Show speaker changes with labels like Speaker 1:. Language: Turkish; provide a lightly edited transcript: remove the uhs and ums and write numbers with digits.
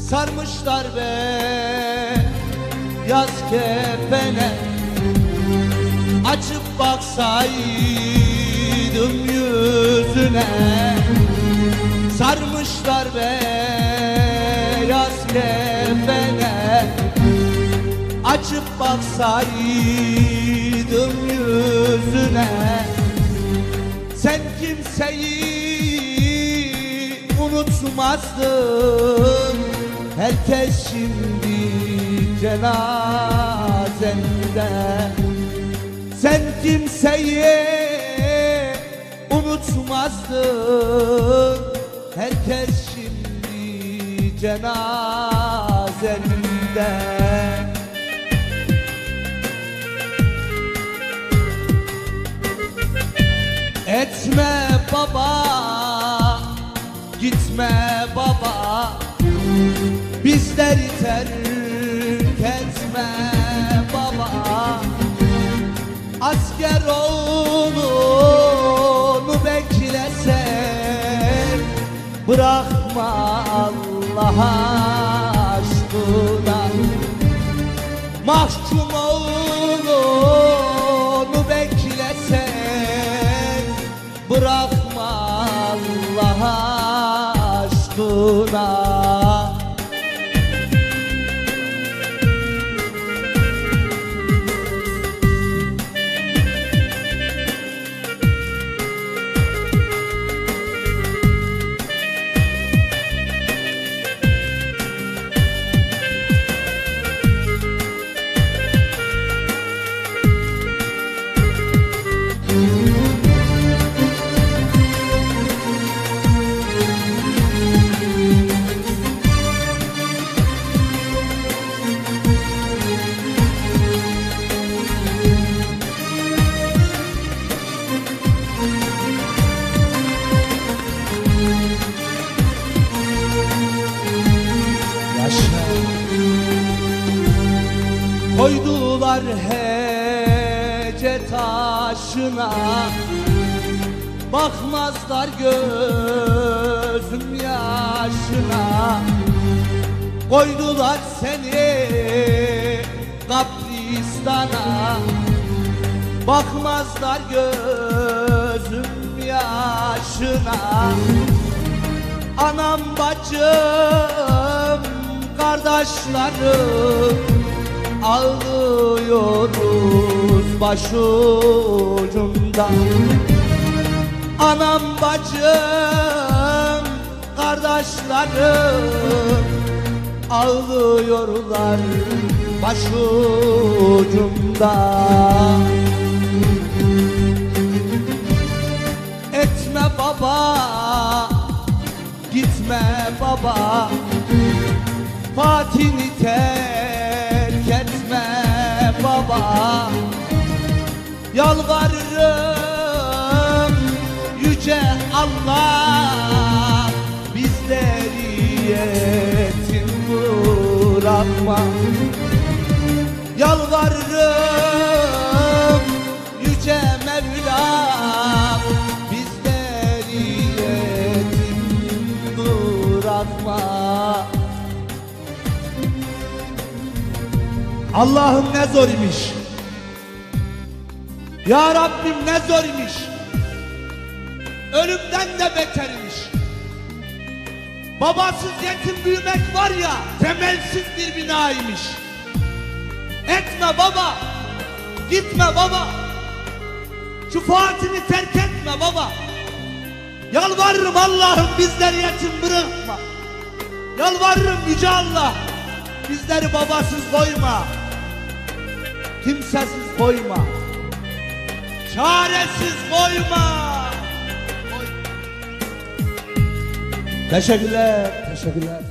Speaker 1: Sarmışlar beyaz kefene, açıp baksaydım yüzüne. Sarmışlar beyaz kefene, açıp baksaydım yüzüne. Sen kimseyi unutmazdın, herkes şimdi cenazende. Sen kimseyi unutmazdın, herkes şimdi cenazende. Etme baba, gitme baba, bizleri terk etme baba. Asker oğlunu beklesen, bırakma Allah aşkına. Mahkum oğlunu beklesen, bırakma Allah aşkına. Koydular hece taşına, bakmazlar gözüm yaşına. Koydular seni kabristana, bakmazlar gözüm yaşına. Anam bacım kardeşlerim, ağlıyoruz başucumda. Anam bacım kardeşlerim, ağlıyorlar başucumda. Etme baba, gitme baba, Fatih'i terk etme baba. Yalvarırım yüce Allah, bizleri yetim bırakma. Yalvarırım yüce Mevlam, bizleri yetim bırakma. Allah'ım ne zor imiş, ya Rabbim ne zor imiş, ölümden de betermiş. Babasız yetim büyümek var ya, temelsiz bir binaymış. Etme baba, gitme baba, şu Fatih'i terk etme baba. Yalvarırım Allah'ım, bizleri yetim bırakma. Yalvarırım yüce Allah, bizleri babasız koyma, kimsesiz koyma, çaresiz koyma. Teşekkürler, teşekkürler.